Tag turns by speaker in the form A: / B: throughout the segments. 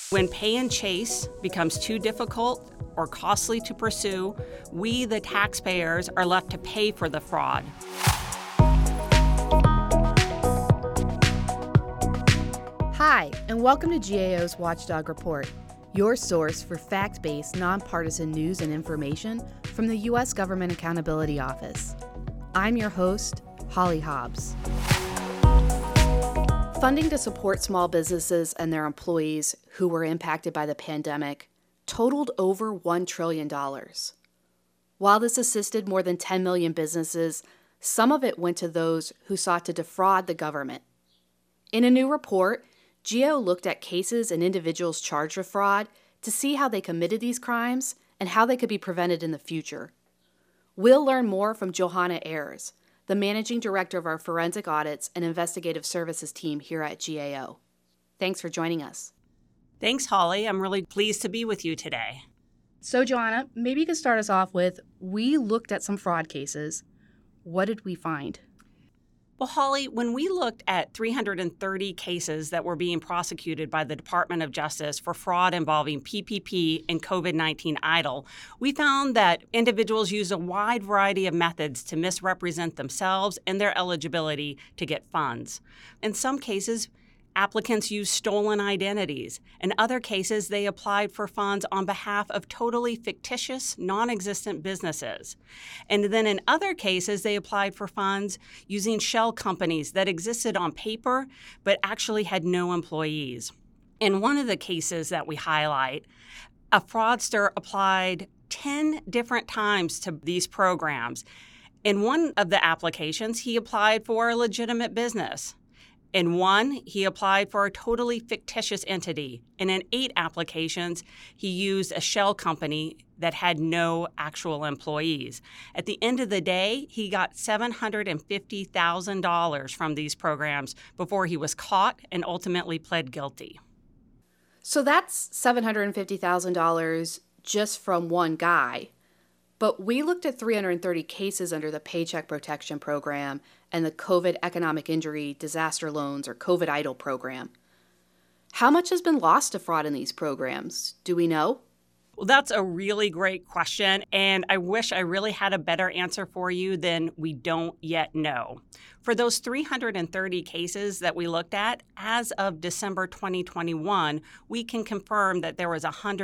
A: When pay and chase becomes too difficult or costly to pursue, we, the taxpayers, are left to pay for the fraud.
B: Hi, and welcome to GAO's Watchdog Report, your source for fact-based, nonpartisan news and information from the U.S. Government Accountability Office. I'm your host, Holly Hobbs. Funding to support small businesses and their employees who were impacted by the pandemic totaled over $1 trillion. While this assisted more than 10 million businesses, some of it went to those who sought to defraud the government. In a new report, GAO looked at cases and individuals charged with fraud to see how they committed these crimes and how they could be prevented in the future. We'll learn more from Johanna Ayers, the Managing Director of our Forensic Audits and Investigative Services team here at GAO. Thanks for joining us.
A: Thanks, Holly. I'm really pleased to be with you today.
B: So, Johanna, maybe you could start us off with, we looked at some fraud cases. What did we find?
A: Well, Holly, when we looked at 330 cases that were being prosecuted by the Department of Justice for fraud involving PPP and COVID-19 EIDL, we found that individuals used a wide variety of methods to misrepresent themselves and their eligibility to get funds. In some cases, applicants used stolen identities. In other cases, they applied for funds on behalf of totally fictitious, non-existent businesses. And then in other cases, they applied for funds using shell companies that existed on paper but actually had no employees. In one of the cases that we highlight, a fraudster applied 10 different times to these programs. In one of the applications, he applied for a legitimate business. In one, he applied for a totally fictitious entity. And in 8 applications, he used a shell company that had no actual employees. At the end of the day, he got $750,000 from these programs before he was caught and ultimately pled guilty.
B: So that's $750,000 just from one guy. But we looked at 330 cases under the Paycheck Protection Program and the COVID Economic Injury Disaster Loans or COVID EIDL program. How much has been lost to fraud in these programs? Do we know?
A: Well, that's a really great question, and I wish I really had a better answer for you than we don't yet know. For those 330 cases that we looked at, as of December 2021, we can confirm that there was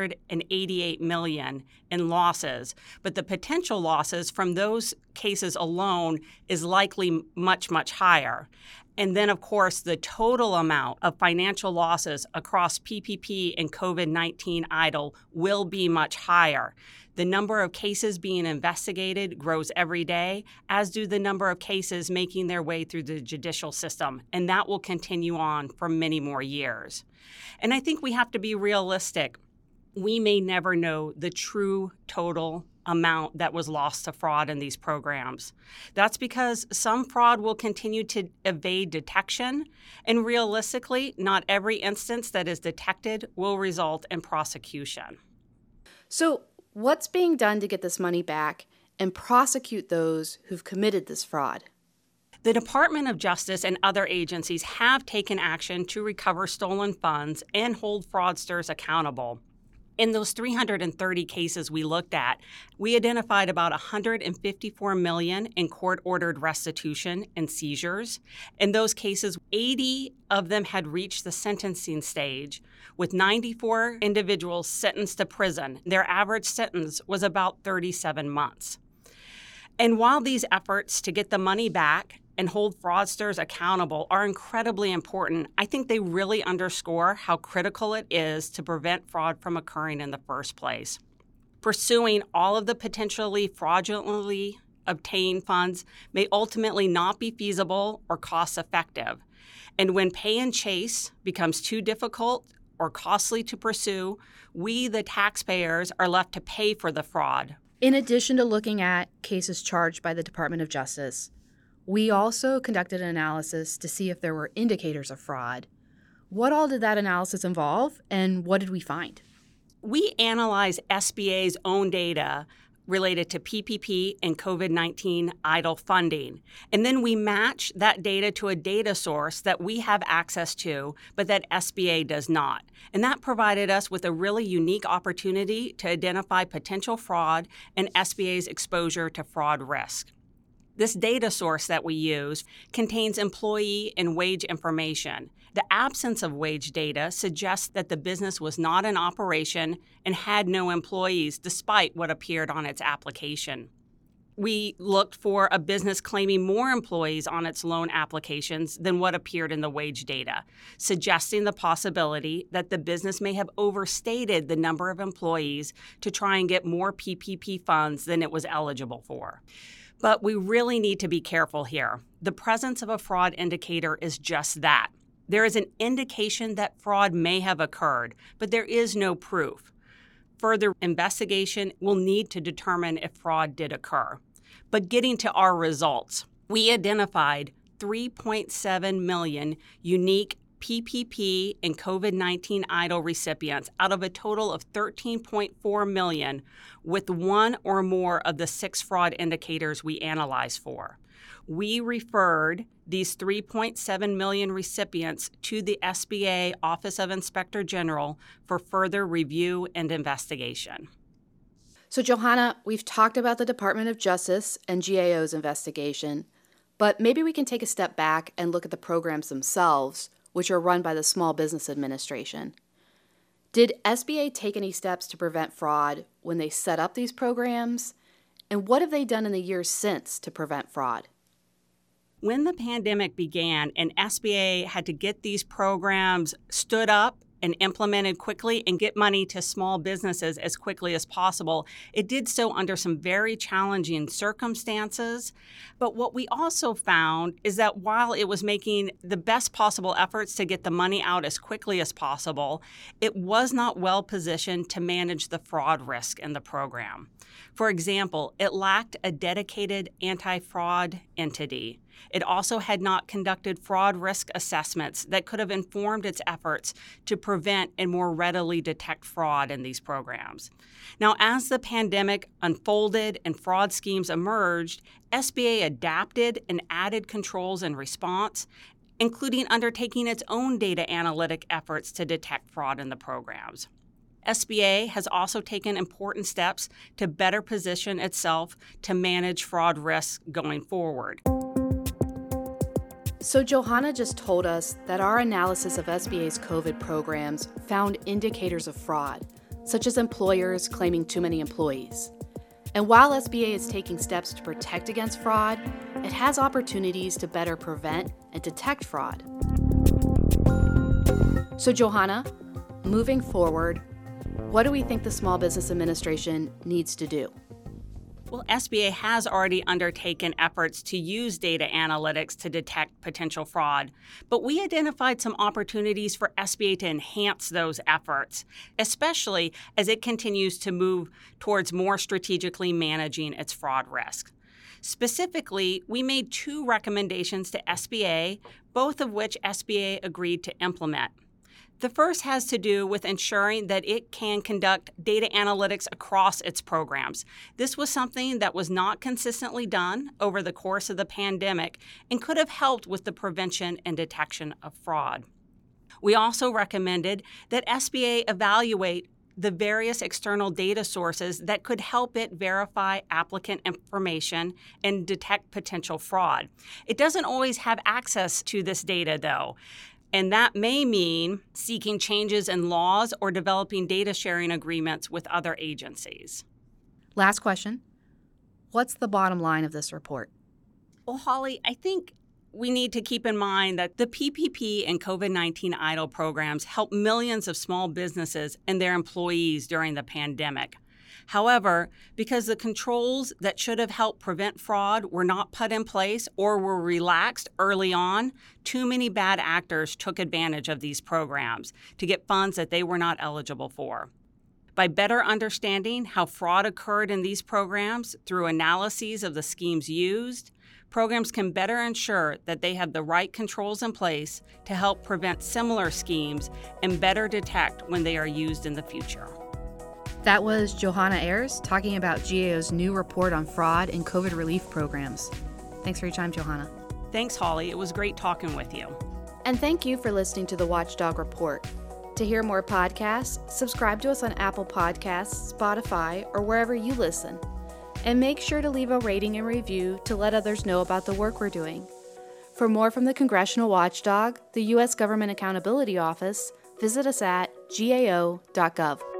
A: $188 million in losses, but the potential losses from those cases alone is likely much, much higher. And then, of course, the total amount of financial losses across PPP and COVID-19 EIDL will be much higher. The number of cases being investigated grows every day, as do the number of cases making their way through the judicial system, and that will continue on for many more years. And I think we have to be realistic. We may never know the true total amount that was lost to fraud in these programs. That's because some fraud will continue to evade detection, and realistically, not every instance that is detected will result in prosecution.
B: So what's being done to get this money back and prosecute those who've committed this fraud?
A: The Department of Justice and other agencies have taken action to recover stolen funds and hold fraudsters accountable. In those 330 cases we looked at, we identified about $154 million in court-ordered restitution and seizures. In those cases, 80 of them had reached the sentencing stage, with 94 individuals sentenced to prison. Their average sentence was about 37 months. And while these efforts to get the money back and hold fraudsters accountable are incredibly important, I think they really underscore how critical it is to prevent fraud from occurring in the first place. Pursuing all of the potentially fraudulently obtained funds may ultimately not be feasible or cost-effective. And when pay and chase becomes too difficult or costly to pursue, we, the taxpayers, are left to pay for the fraud.
B: In addition to looking at cases charged by the Department of Justice, we also conducted an analysis to see if there were indicators of fraud. What all did that analysis involve, and what did we find?
A: We analyzed SBA's own data related to PPP and COVID-19 EIDL funding. And then we match that data to a data source that we have access to, but that SBA does not. And that provided us with a really unique opportunity to identify potential fraud and SBA's exposure to fraud risk. This data source that we use contains employee and wage information. The absence of wage data suggests that the business was not in operation and had no employees, despite what appeared on its application. We looked for a business claiming more employees on its loan applications than what appeared in the wage data, suggesting the possibility that the business may have overstated the number of employees to try and get more PPP funds than it was eligible for. But we really need to be careful here. The presence of a fraud indicator is just that. There is an indication that fraud may have occurred, but there is no proof. Further investigation will need to determine if fraud did occur. But getting to our results, we identified 3.7 million unique PPP and COVID-19 EIDL recipients out of a total of 13.4 million with one or more of the 6 fraud indicators we analyzed for. We referred these 3.7 million recipients to the SBA Office of Inspector General for further review and investigation.
B: So, Johanna, we've talked about the Department of Justice and GAO's investigation, but maybe we can take a step back and look at the programs themselves, which are run by the Small Business Administration. Did SBA take any steps to prevent fraud when they set up these programs? And what have they done in the years since to prevent fraud?
A: When the pandemic began and SBA had to get these programs stood up and implemented quickly and get money to small businesses as quickly as possible, it did so under some very challenging circumstances. But what we also found is that while it was making the best possible efforts to get the money out as quickly as possible, it was not well positioned to manage the fraud risk in the program. For example, it lacked a dedicated anti-fraud entity. It also had not conducted fraud risk assessments that could have informed its efforts to prevent and more readily detect fraud in these programs. Now, as the pandemic unfolded and fraud schemes emerged, SBA adapted and added controls in response, including undertaking its own data analytic efforts to detect fraud in the programs. SBA has also taken important steps to better position itself to manage fraud risks going forward.
B: So Johanna just told us that our analysis of SBA's COVID programs found indicators of fraud, such as employers claiming too many employees. And while SBA is taking steps to protect against fraud, it has opportunities to better prevent and detect fraud. So Johanna, moving forward, what do we think the Small Business Administration needs to do?
A: Well, SBA has already undertaken efforts to use data analytics to detect potential fraud, but we identified some opportunities for SBA to enhance those efforts, especially as it continues to move towards more strategically managing its fraud risk. Specifically, we made 2 recommendations to SBA, both of which SBA agreed to implement. The first has to do with ensuring that it can conduct data analytics across its programs. This was something that was not consistently done over the course of the pandemic and could have helped with the prevention and detection of fraud. We also recommended that SBA evaluate the various external data sources that could help it verify applicant information and detect potential fraud. It doesn't always have access to this data, though. And that may mean seeking changes in laws or developing data sharing agreements with other agencies.
B: Last question. What's the bottom line of this report?
A: Well, Holly, I think we need to keep in mind that the PPP and COVID-19 EIDL programs help millions of small businesses and their employees during the pandemic. However, because the controls that should have helped prevent fraud were not put in place or were relaxed early on, too many bad actors took advantage of these programs to get funds that they were not eligible for. By better understanding how fraud occurred in these programs through analyses of the schemes used, programs can better ensure that they have the right controls in place to help prevent similar schemes and better detect when they are used in the future.
B: That was Johanna Ayers talking about GAO's new report on fraud in COVID relief programs. Thanks for your time, Johanna.
A: Thanks, Holly. It was great talking with you.
B: And thank you for listening to the Watchdog Report. To hear more podcasts, subscribe to us on Apple Podcasts, Spotify, or wherever you listen. And make sure to leave a rating and review to let others know about the work we're doing. For more from the Congressional Watchdog, the U.S. Government Accountability Office, visit us at gao.gov.